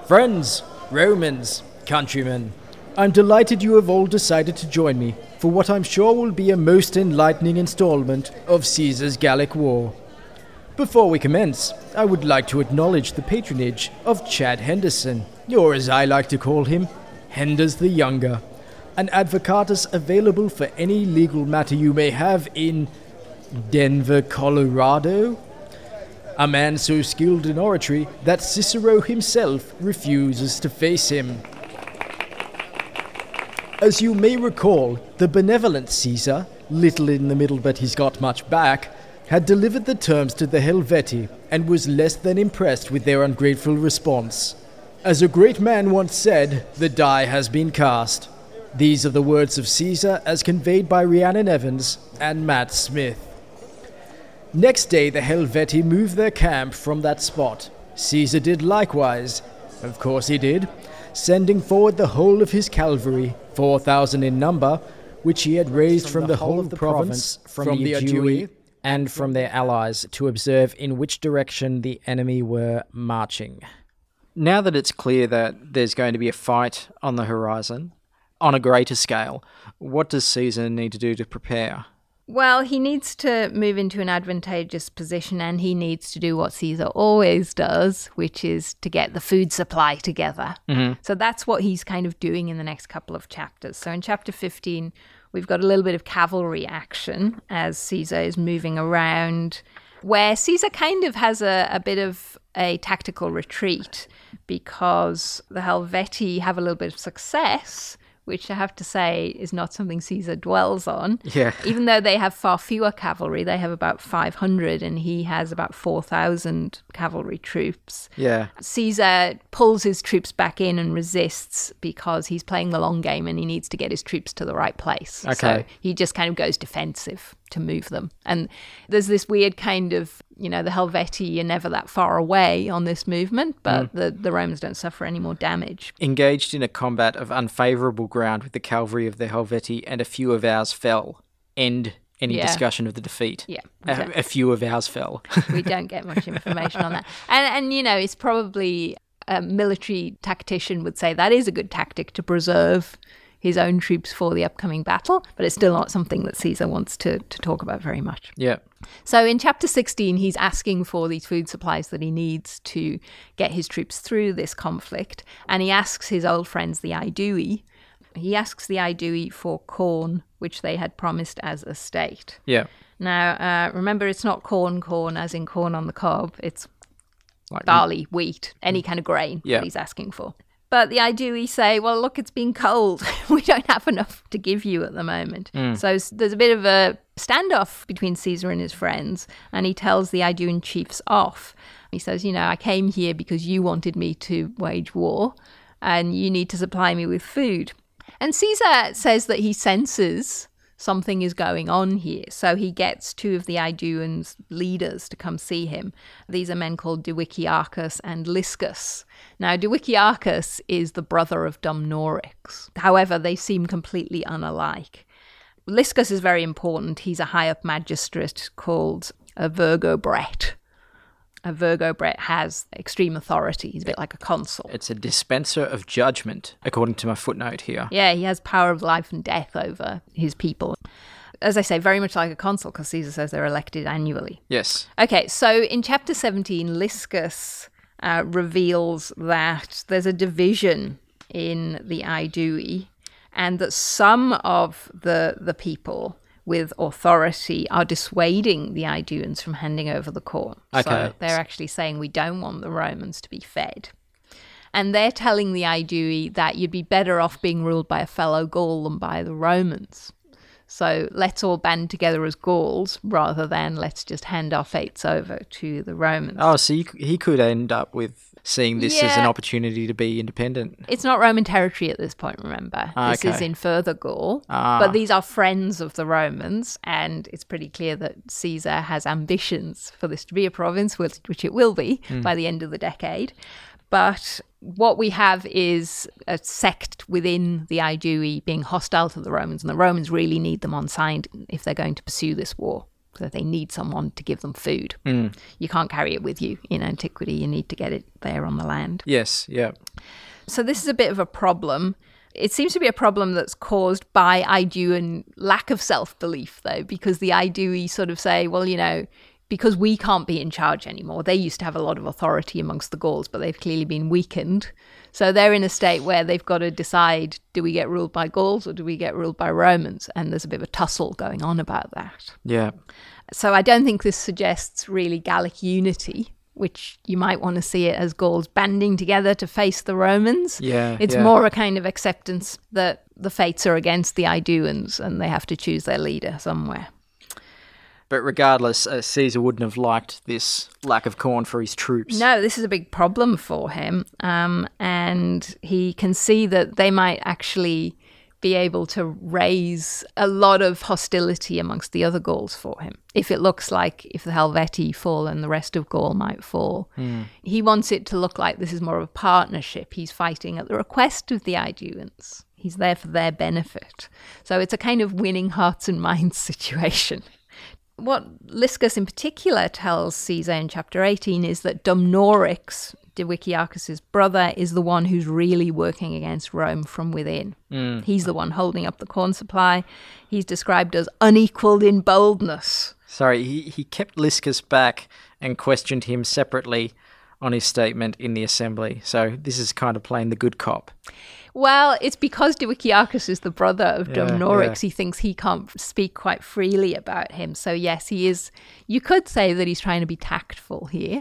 Friends, Romans, countrymen, I'm delighted you have all decided to join me for what I'm sure will be a most enlightening installment of Caesar's Gallic War. Before we commence, I would like to acknowledge the patronage of Chad Henderson, or as I like to call him, Henders the Younger, an advocatus available for any legal matter you may have in Denver, Colorado. A man so skilled in oratory that Cicero himself refuses to face him. As you may recall, the benevolent Caesar, little in the middle but he's got much back, had delivered the terms to the Helvetii and was less than impressed with their ungrateful response. As a great man once said, the die has been cast. These are the words of Caesar as conveyed by Rhiannon Evans and Matt Smith. Next day the Helvetii moved their camp from that spot. Caesar did likewise. Of course he did, sending forward the whole of his cavalry, 4,000 in number, which he had raised from the whole of the province, from the Aedui, and from their allies, to observe in which direction the enemy were marching. Now that it's clear that there's going to be a fight on the horizon, on a greater scale, what does Caesar need to do to prepare? Well, he needs to move into an advantageous position, and he needs to do what Caesar always does, which is to get the food supply together. Mm-hmm. So that's what he's kind of doing in the next couple of chapters. So in chapter 15, we've got a little bit of cavalry action as Caesar is moving around, where Caesar kind of has a bit of a tactical retreat because the Helvetii have a little bit of success, which I have to say is not something Caesar dwells on. Yeah. Even though they have far fewer cavalry, they have about 500 and he has about 4,000 cavalry troops. Yeah. Caesar pulls his troops back in and resists because he's playing the long game and he needs to get his troops to the right place. Okay. So he just kind of goes defensive to move them. And there's this weird kind of, the Helvetii are never that far away on this movement, but the Romans don't suffer any more damage. Engaged in a combat of unfavourable ground with the cavalry of the Helvetii, and a few of ours fell. End any discussion of the defeat. Yeah. A few of ours fell. We don't get much information on that. And it's probably a military tactician would say that is a good tactic to preserve his own troops for the upcoming battle, but it's still not something that Caesar wants to talk about very much. Yeah. So in chapter 16, he's asking for these food supplies that he needs to get his troops through this conflict, and he asks his old friends, the Aedui. He asks the Aedui for corn, which they had promised as a state. Yeah. Now, remember, it's not corn as in corn on the cob. It's like barley, wheat, any kind of grain that he's asking for. But the Aedui say, well, look, it's been cold. We don't have enough to give you at the moment. So there's a bit of a standoff between Caesar and his friends, and he tells the Aeduan chiefs off. He says, I came here because you wanted me to wage war, and you need to supply me with food. And Caesar says that he senses something is going on here. So he gets two of the Aeduans' leaders to come see him. These are men called Diviciacus and Liscus. Now, Diviciacus is the brother of Dumnorix. However, they seem completely unalike. Liscus is very important. He's a high-up magistrate called a Vergobret. A Vergobret has extreme authority. He's a bit like a consul. It's a dispenser of judgment, according to my footnote here. Yeah, he has power of life and death over his people. As I say, very much like a consul, because Caesar says they're elected annually. Yes. Okay, so in chapter 17, Liscus reveals that there's a division in the Aedui, and that some of the people with authority are dissuading the Aeduans from handing over the corn. Okay. So they're actually saying we don't want the Romans to be fed. And they're telling the Aedui that you'd be better off being ruled by a fellow Gaul than by the Romans. So let's all band together as Gauls rather than let's just hand our fates over to the Romans. Oh, so he could end up with seeing this as an opportunity to be independent. It's not Roman territory at this point, remember. This is in further Gaul. But these are friends of the Romans, and it's pretty clear that Caesar has ambitions for this to be a province, which it will be by the end of the decade. But what we have is a sect within the Aedui being hostile to the Romans, and the Romans really need them on side if they're going to pursue this war. that they need someone to give them food. You can't carry it with you in antiquity. You need to get it there on the land. Yes, yeah. So this is a bit of a problem. It seems to be a problem that's caused by Aeduan lack of self-belief, though, because the Aedui sort of say, well, because we can't be in charge anymore. They used to have a lot of authority amongst the Gauls, but they've clearly been weakened. So they're in a state where they've got to decide, do we get ruled by Gauls or do we get ruled by Romans? And there's a bit of a tussle going on about that. Yeah. So I don't think this suggests really Gallic unity, which you might want to see it as Gauls banding together to face the Romans. Yeah, it's more a kind of acceptance that the fates are against the Aeduans and they have to choose their leader somewhere. But regardless, Caesar wouldn't have liked this lack of corn for his troops. No, this is a big problem for him. And he can see that they might actually be able to raise a lot of hostility amongst the other Gauls for him. If it looks like if the Helvetii fall and the rest of Gaul might fall. He wants it to look like this is more of a partnership. He's fighting at the request of the Aeduans. He's there for their benefit. So it's a kind of winning hearts and minds situation. What Liscus in particular tells Caesar in chapter 18 is that Dumnorix, Diviciacus's brother, is the one who's really working against Rome from within. He's the one holding up the corn supply. He's described as unequalled in boldness. Sorry, he kept Liscus back and questioned him separately on his statement in the assembly. So this is kind of playing the good cop. Well, it's because Diviciacus is the brother of Dumnorix. Yeah. He thinks he can't speak quite freely about him. So yes, he is. You could say that he's trying to be tactful here,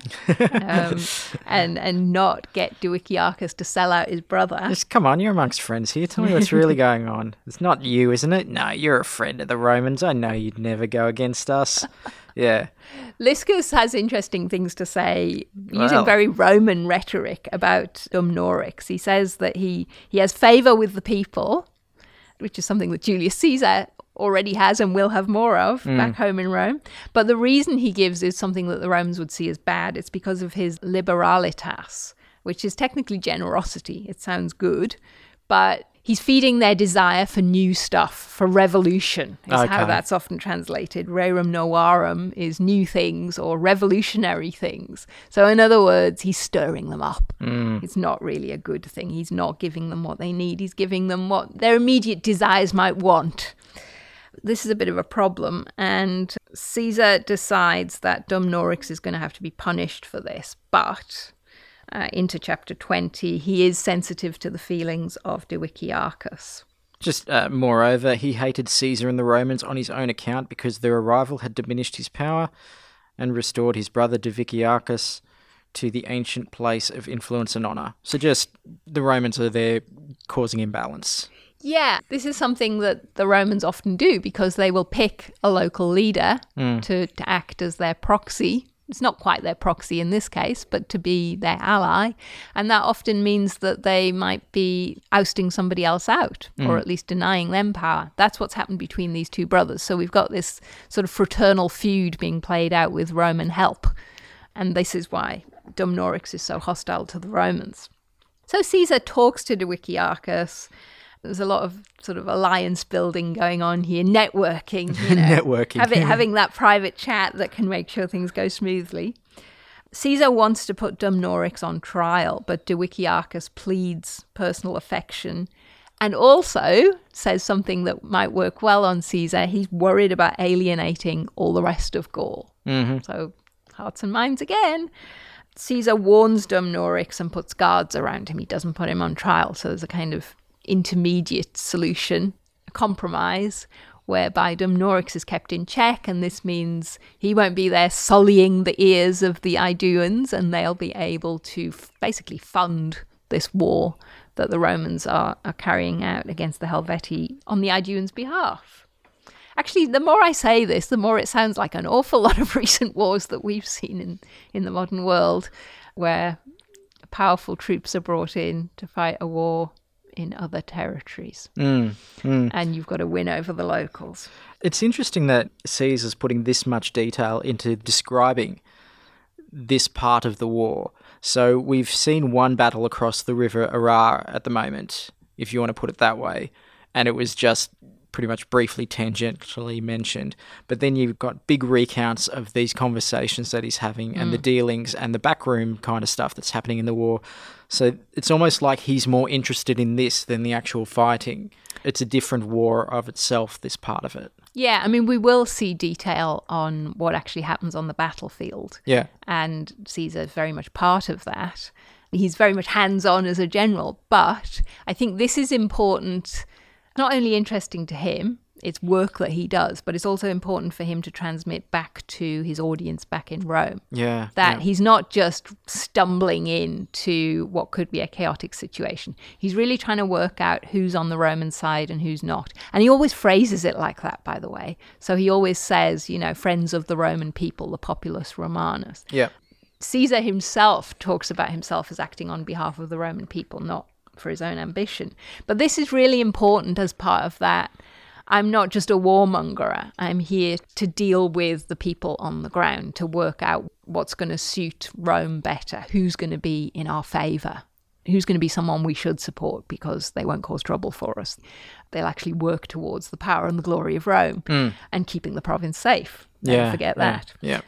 and not get Diviciacus to sell out his brother. Just come on, you're amongst friends here. Tell me what's really going on. It's not you, isn't it? No, you're a friend of the Romans. I know you'd never go against us. Yeah. Liscus has interesting things to say, using very Roman rhetoric about Dumnorix. He says that he has favour with the people, which is something that Julius Caesar already has and will have more of back home in Rome. But the reason he gives is something that the Romans would see as bad. It's because of his liberalitas, which is technically generosity. It sounds good, but he's feeding their desire for new stuff, for revolution, is how that's often translated. Rerum novarum is new things or revolutionary things. So in other words, he's stirring them up. It's not really a good thing. He's not giving them what they need. He's giving them what their immediate desires might want. This is a bit of a problem, and Caesar decides that Dumnorix is going to have to be punished for this, but into chapter 20, he is sensitive to the feelings of Diviciacus. Just moreover, he hated Caesar and the Romans on his own account because their arrival had diminished his power and restored his brother Diviciacus to the ancient place of influence and honour. So just the Romans are there causing imbalance. Yeah, this is something that the Romans often do because they will pick a local leader to act as their proxy. It's not quite their proxy in this case, but to be their ally. And that often means that they might be ousting somebody else out, or at least denying them power. That's what's happened between these two brothers. So we've got this sort of fraternal feud being played out with Roman help. And this is why Dumnorix is so hostile to the Romans. So Caesar talks to Diviciacus. There's a lot of sort of alliance building going on here, networking, Networking. having that private chat that can make sure things go smoothly. Caesar wants to put Dumnorix on trial, but Diviciacus pleads personal affection and also says something that might work well on Caesar. He's worried about alienating all the rest of Gaul. So hearts and minds again. Caesar warns Dumnorix and puts guards around him. He doesn't put him on trial, so there's a kind of intermediate solution, a compromise, whereby Dumnorix is kept in check, and this means he won't be there sullying the ears of the Aeduans, and they'll be able to basically fund this war that the Romans are carrying out against the Helvetii on the Aeduans' behalf. Actually, the more I say this, the more it sounds like an awful lot of recent wars that we've seen in the modern world, where powerful troops are brought in to fight a war in other territories. And you've got to win over the locals. It's interesting that Caesar's putting this much detail into describing this part of the war. So we've seen one battle across the river Arar at the moment, if you want to put it that way, and it was just pretty much briefly tangentially mentioned. But then you've got big recounts of these conversations that he's having and the dealings and the backroom kind of stuff that's happening in the war. So it's almost like he's more interested in this than the actual fighting. It's a different war of itself, this part of it. Yeah, I mean, we will see detail on what actually happens on the battlefield. Yeah. And Caesar is very much part of that. He's very much hands-on as a general, but I think this is important, not only interesting to him, it's work that he does, but it's also important for him to transmit back to his audience back in Rome. Yeah. That he's not just stumbling into what could be a chaotic situation. He's really trying to work out who's on the Roman side and who's not. And he always phrases it like that, by the way. So he always says, friends of the Roman people, the populus Romanus. Yeah. Caesar himself talks about himself as acting on behalf of the Roman people, not for his own ambition. But this is really important as part of that. I'm not just a warmonger. I'm here to deal with the people on the ground, to work out what's going to suit Rome better, who's going to be in our favour, who's going to be someone we should support because they won't cause trouble for us. They'll actually work towards the power and the glory of Rome and keeping the province safe. Don't forget that. Yeah.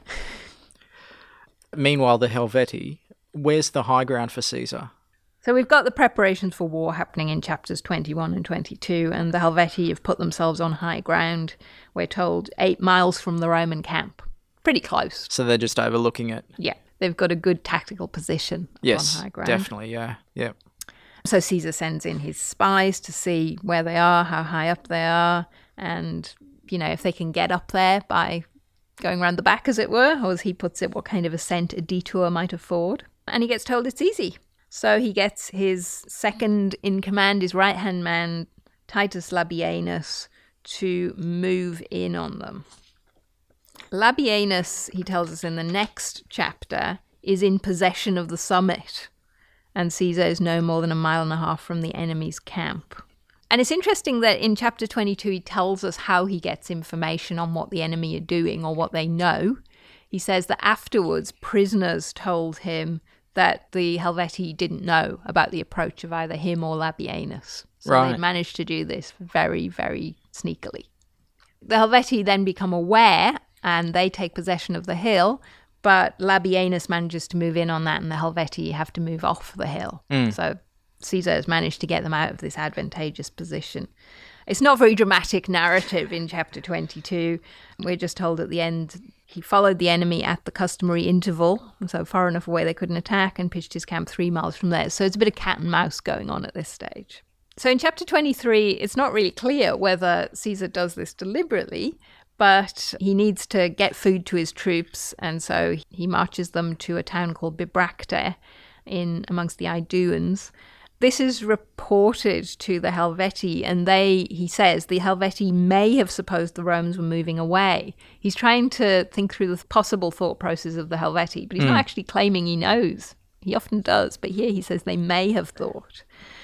Meanwhile, the Helvetii, where's the high ground for Caesar? So we've got the preparations for war happening in chapters 21 and 22, and the Helvetii have put themselves on high ground, we're told, 8 miles from the Roman camp. Pretty close. So they're just overlooking it? Yeah. They've got a good tactical position on high ground. Yes, definitely, yeah. So Caesar sends in his spies to see where they are, how high up they are, and, if they can get up there by going round the back, as it were, or as he puts it, what kind of ascent a detour might afford. And he gets told it's easy. So he gets his second in command, his right-hand man, Titus Labienus, to move in on them. Labienus, he tells us in the next chapter, is in possession of the summit, and Caesar is no more than 1.5 miles from the enemy's camp. And it's interesting that in chapter 22 he tells us how he gets information on what the enemy are doing or what they know. He says that afterwards prisoners told him that the Helvetii didn't know about the approach of either him or Labienus. So they managed to do this very, very sneakily. The Helvetii then become aware and they take possession of the hill, but Labienus manages to move in on that and the Helvetii have to move off the hill. So Caesar has managed to get them out of this advantageous position. It's not very dramatic narrative in chapter 22. We're just told at the end he followed the enemy at the customary interval, so far enough away they couldn't attack, and pitched his camp 3 miles from there. So it's a bit of cat and mouse going on at this stage. So in chapter 23, it's not really clear whether Caesar does this deliberately, but he needs to get food to his troops, and so he marches them to a town called Bibracte in amongst the Iduans. This is reported to the Helvetii, and he says, the Helvetii may have supposed the Romans were moving away. He's trying to think through the possible thought process of the Helvetii, but he's not actually claiming he knows. He often does, but here he says they may have thought.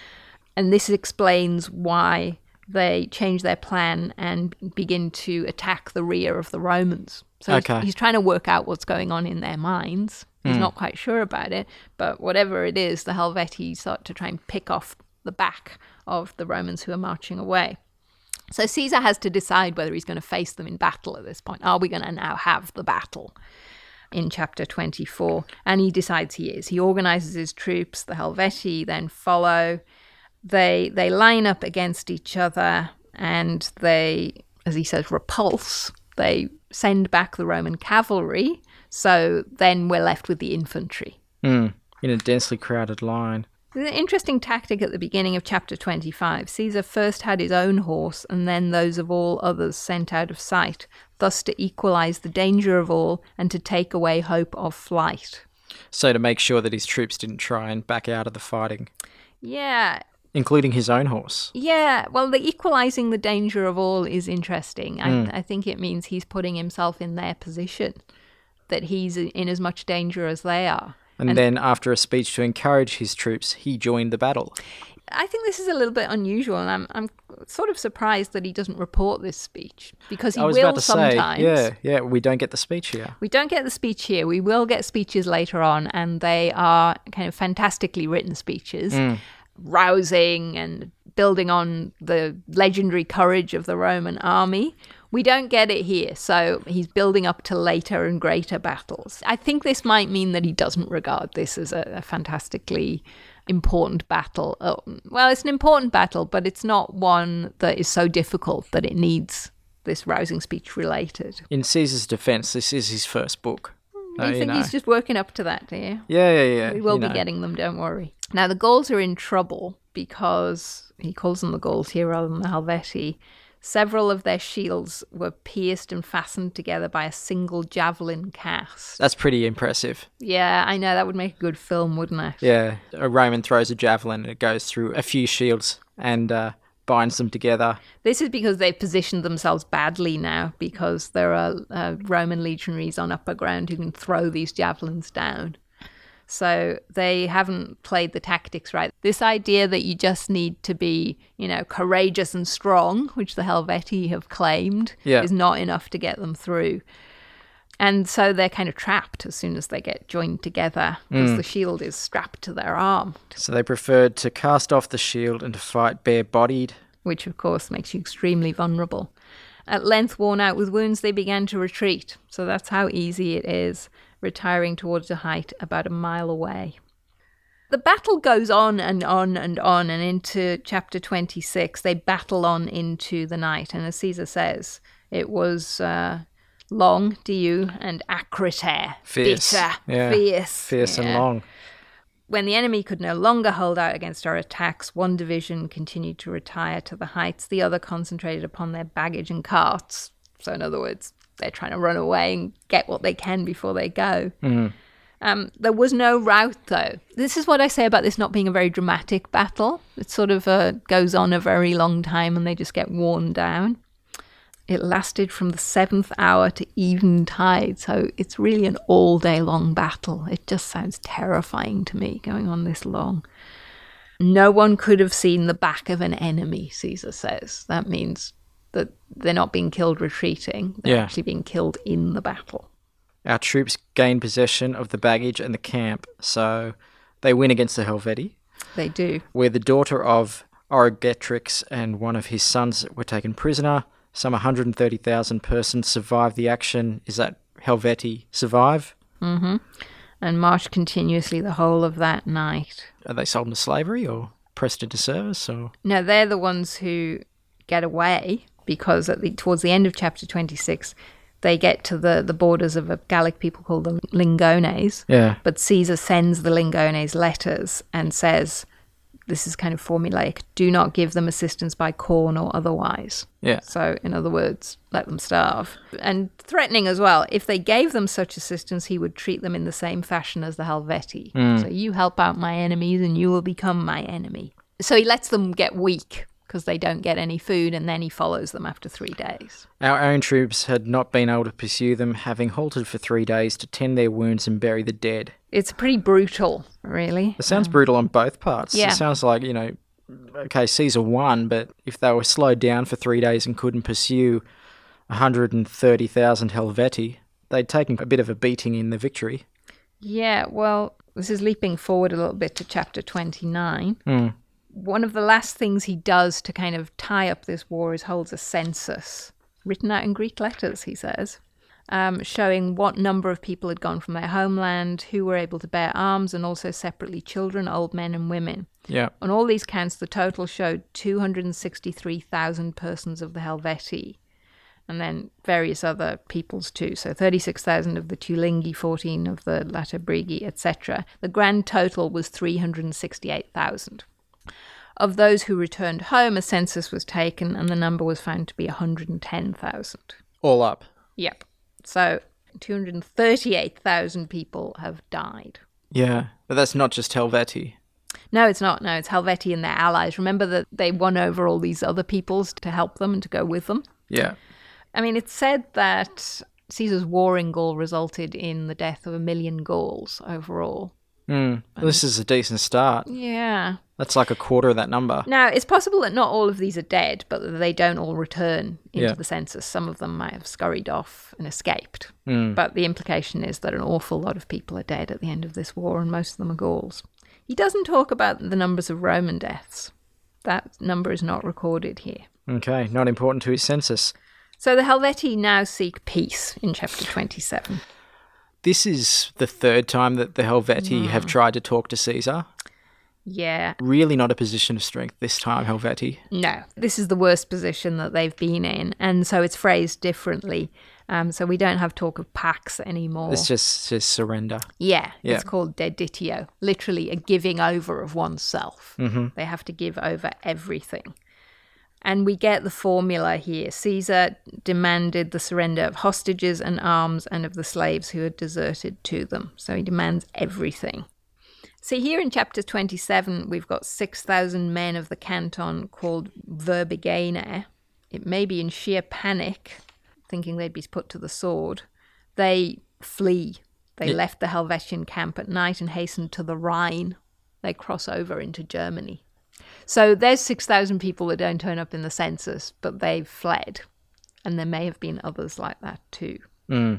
And this explains why they change their plan and begin to attack the rear of the Romans. So he's trying to work out what's going on in their minds. He's not quite sure about it, but whatever it is, the Helvetii start to try and pick off the back of the Romans who are marching away. So Caesar has to decide whether he's going to face them in battle at this point. Are we going to now have the battle in chapter 24? And he decides he is. He organizes his troops. The Helvetii then follow. They line up against each other and they, as he says, repulse. They send back the Roman cavalry. So then we're left with the infantry. In a densely crowded line. There's an interesting tactic at the beginning of chapter 25. Caesar first had his own horse and then those of all others sent out of sight, thus to equalize the danger of all and to take away hope of flight. So to make sure that his troops didn't try and back out of the fighting. Yeah. Including his own horse. Yeah, well, the equalizing the danger of all is interesting. I think it means he's putting himself in their position, that he's in as much danger as they are. And then after a speech to encourage his troops, he joined the battle. I think this is a little bit unusual, and I'm sort of surprised that he doesn't report this speech, because he will sometimes. Yeah, we don't get the speech here. We don't get the speech here. We will get speeches later on, and they are kind of fantastically written speeches. Rousing and building on the legendary courage of the Roman army. We don't get it here, so he's building up to later and greater battles. I think this might mean that he doesn't regard this as a fantastically important battle. Well, it's an important battle, but it's not one that is so difficult that it needs this rousing speech related. In Caesar's defense, this is his first book. You think he's just working up to that, do you? Yeah. We will be getting them, don't worry. Now, the Gauls are in trouble because, he calls them the Gauls here rather than the Helvetii, several of their shields were pierced and fastened together by a single javelin cast. That's pretty impressive. Yeah, I know. That would make a good film, wouldn't it? Yeah. A Roman throws a javelin and it goes through a few shields and binds them together. This is because they've positioned themselves badly now, because there are Roman legionaries on upper ground who can throw these javelins down. So they haven't played the tactics right. This idea that you just need to be, courageous and strong, which the Helvetii have claimed, is not enough to get them through. And so they're kind of trapped as soon as they get joined together, because the shield is strapped to their arm. So they preferred to cast off the shield and to fight bare-bodied. Which, of course, makes you extremely vulnerable. At length, worn out with wounds, they began to retreat. So that's how easy it is, retiring towards a height about a mile away. The battle goes on and on and on, and into chapter 26, they battle on into the night. And as Caesar says, it was long, and acriter, fierce. Bitter, fierce. And long. When the enemy could no longer hold out against our attacks, one division continued to retire to the heights, the other concentrated upon their baggage and carts. So in other words, they're trying to run away and get what they can before they go. There was no rout, though. This is what I say about this not being a very dramatic battle. It sort of goes on a very long time and they just get worn down. It lasted from the 7th hour to eventide, so it's really an all-day long battle. It just sounds terrifying to me, going on this long. No one could have seen the back of an enemy, Caesar says. That means that they're not being killed retreating. They're actually being killed in the battle. Our troops gained possession of the baggage and the camp, so they win against the Helvetii. They do. Where the daughter of Origetrix and one of his sons were taken prisoner. Some 130,000 persons survived the action. Is that Helvetii survive? Mm-hmm. And marched continuously the whole of that night. Are they sold into slavery or pressed into service? Or no, they're the ones who get away, because towards the end of chapter 26, they get to the borders of a Gallic people called the Lingones. Yeah. But Caesar sends the Lingones letters and says, this is kind of formulaic, do not give them assistance by corn or otherwise. Yeah. So, in other words, let them starve. And threatening as well, if they gave them such assistance, he would treat them in the same fashion as the Helvetii. So you help out my enemies and you will become my enemy. So he lets them get weak because they don't get any food, and then he follows them after 3 days. Our own troops had not been able to pursue them, having halted for 3 days to tend their wounds and bury the dead. It's pretty brutal, really. It sounds brutal on both parts. Yeah. It sounds like, okay, Caesar won, but if they were slowed down for 3 days and couldn't pursue 130,000 Helvetii, they'd taken a bit of a beating in the victory. Yeah, well, this is leaping forward a little bit to chapter 29. One of the last things he does to kind of tie up this war is holds a census, written out in Greek letters, he says, showing what number of people had gone from their homeland, who were able to bear arms, and also separately children, old men and women. Yeah. On all these counts, the total showed 263,000 persons of the Helvetii, and then various other peoples too. So 36,000 of the Tulingi, 14 of the Latabrigi, etc. The grand total was 368,000. Of those who returned home, a census was taken, and the number was found to be 110,000. All up. Yep. So 238,000 people have died. Yeah, but that's not just Helvetii. No, it's not. No, it's Helvetii and their allies. Remember that they won over all these other peoples to help them and to go with them? Yeah. I mean, it's said that Caesar's war in Gaul resulted in the death of 1 million Gauls overall. This is a decent start. Yeah. That's like a quarter of that number. Now, it's possible that not all of these are dead, but that they don't all return into the census. Some of them might have scurried off and escaped. But the implication is that an awful lot of people are dead at the end of this war, and most of them are Gauls. He doesn't talk about the numbers of Roman deaths. That number is not recorded here. Okay, not important to his census. So the Helvetii now seek peace in chapter 27. This is the third time that the Helvetii have tried to talk to Caesar. Yeah. Really not a position of strength this time, Helvetii. No, this is the worst position that they've been in, and so it's phrased differently. So we don't have talk of pax anymore. It's just surrender. Yeah, Yeah. it's called deditio, literally a giving over of oneself. Mm-hmm. They have to give over everything. And we get the formula here. Caesar demanded the surrender of hostages and arms and of the slaves who had deserted to them. So he demands everything. See, here in chapter 27, we've got 6,000 men of the canton called Verbigenae. It may be in sheer panic, thinking they'd be put to the sword. They flee. They left the Helvetian camp at night and hastened to the Rhine. They cross over into Germany. So there's 6,000 people that don't turn up in the census, but they've fled. And there may have been others like that too. Mm.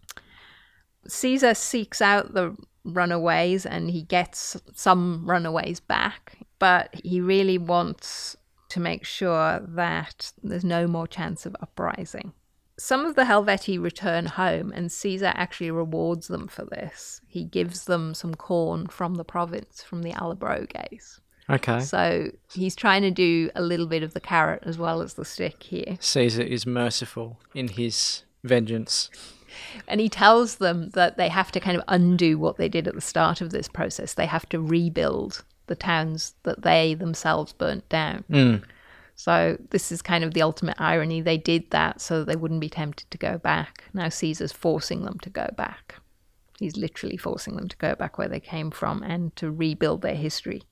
Caesar seeks out the runaways and he gets some runaways back, but he really wants to make sure that there's no more chance of uprising. Some of the Helvetii return home, and Caesar actually rewards them for this. He gives them some corn from the province, from the Allobroges. Okay. So he's trying to do a little bit of the carrot as well as the stick here. Caesar is merciful in his vengeance. And he tells them that they have to kind of undo what they did at the start of this process. They have to rebuild the towns that they themselves burnt down. Mm. So this is kind of the ultimate irony. They did that so that they wouldn't be tempted to go back. Now Caesar's forcing them to go back. He's literally forcing them to go back where they came from and to rebuild their history.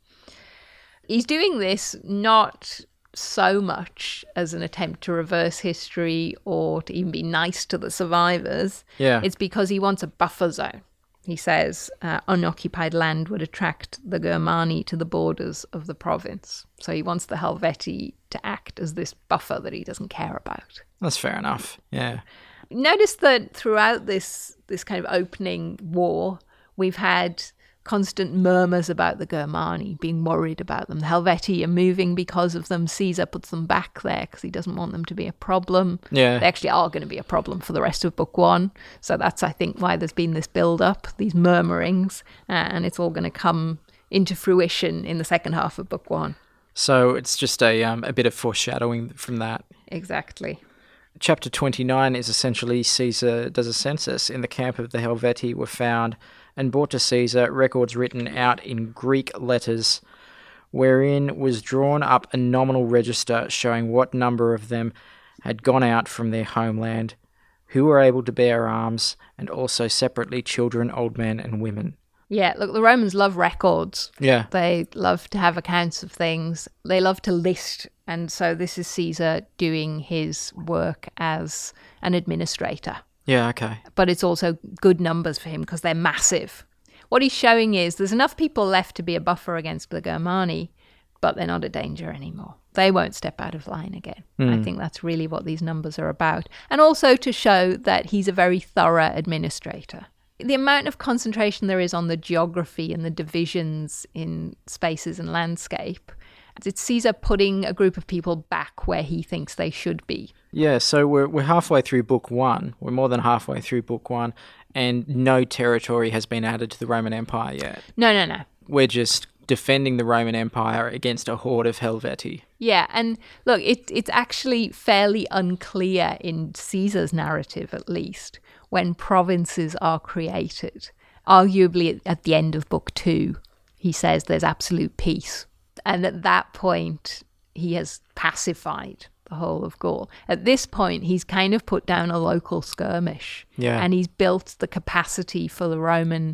He's doing this not so much as an attempt to reverse history or to even be nice to the survivors. Yeah. It's because he wants a buffer zone. He says unoccupied land would attract the Germani to the borders of the province. So he wants the Helvetii to act as this buffer that he doesn't care about. That's fair enough. Yeah. Notice that throughout this kind of opening war, we've had constant murmurs about the Germani, being worried about them. The Helvetii are moving because of them. Caesar puts them back there because he doesn't want them to be a problem. Yeah. They actually are going to be a problem for the rest of Book 1. So that's, I think, why there's been this build-up, these murmurings, and it's all going to come into fruition in the second half of Book 1. So it's just a bit of foreshadowing from that. Exactly. Chapter 29 is essentially Caesar does a census. In the camp of the Helvetii were found and brought to Caesar records written out in Greek letters, wherein was drawn up a nominal register showing what number of them had gone out from their homeland, who were able to bear arms, and also separately children, old men, and women. Yeah, look, the Romans love records. Yeah. They love to have accounts of things. They love to list. And so this is Caesar doing his work as an administrator. Yeah, okay. But it's also good numbers for him because they're massive. What he's showing is there's enough people left to be a buffer against the Germani, but they're not a danger anymore. They won't step out of line again. I think that's really what these numbers are about. And also to show that he's a very thorough administrator. The amount of concentration there is on the geography and the divisions in spaces and landscape, it's Caesar putting a group of people back where he thinks they should be. Yeah, so we're halfway through Book 1. We're more than halfway through Book 1, and no territory has been added to the Roman Empire yet. No. We're just defending the Roman Empire against a horde of Helvetii. Yeah, and look, it's actually fairly unclear in Caesar's narrative, at least, when provinces are created. Arguably, at the end of Book 2, he says there's absolute peace. And at that point, he has pacified the whole of Gaul. At this point, he's kind of put down a local skirmish. Yeah. And he's built the capacity for the Roman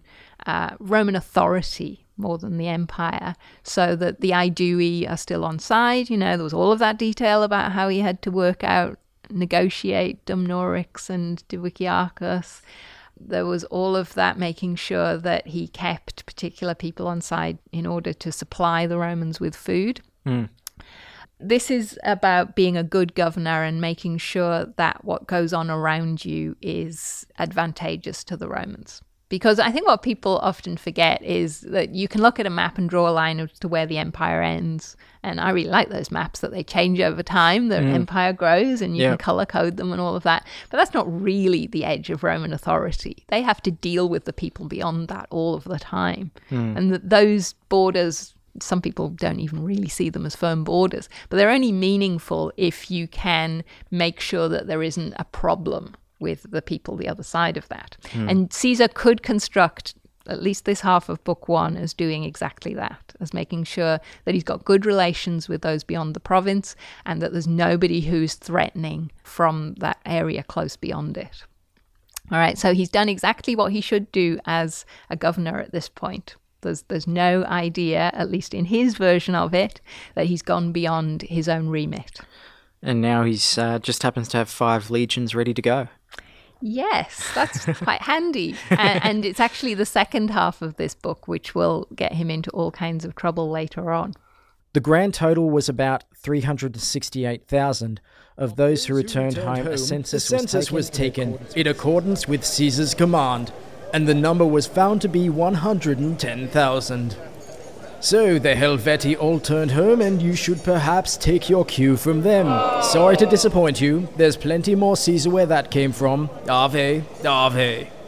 authority more than the empire, so that the Aedui are still on side. You know, there was all of that detail about how he had to negotiate Dumnorix and Diviciacus. There was all of that making sure that he kept particular people on side in order to supply the Romans with food. Mm. This is about being a good governor and making sure that what goes on around you is advantageous to the Romans. because I think what people often forget is that you can look at a map and draw a line as to where the empire ends. And I really like those maps, that they change over time, the empire grows, and you can color code them and all of that. But that's not really the edge of Roman authority. They have to deal with the people beyond that all of the time. And those borders, some people don't even really see them as firm borders, but they're only meaningful if you can make sure that there isn't a problem with the people the other side of that. And Caesar could construct at least this half of book 1 as doing exactly that, as making sure that he's got good relations with those beyond the province and that there's nobody who's threatening from that area close beyond it. All right, so he's done exactly what he should do as a governor at this point. There's no idea, at least in his version of it, that he's gone beyond his own remit. And now he's just happens to have 5 legions ready to go. Yes, that's quite handy. And it's actually the second half of this book which will get him into all kinds of trouble later on. The grand total was about 368,000. Of those who returned home, a census was taken in accordance with Caesar's command, and the number was found to be 110,000. So the Helvetii all turned home, and you should perhaps take your cue from them. Sorry to disappoint you, there's plenty more Caesar where that came from. Ave, Ave.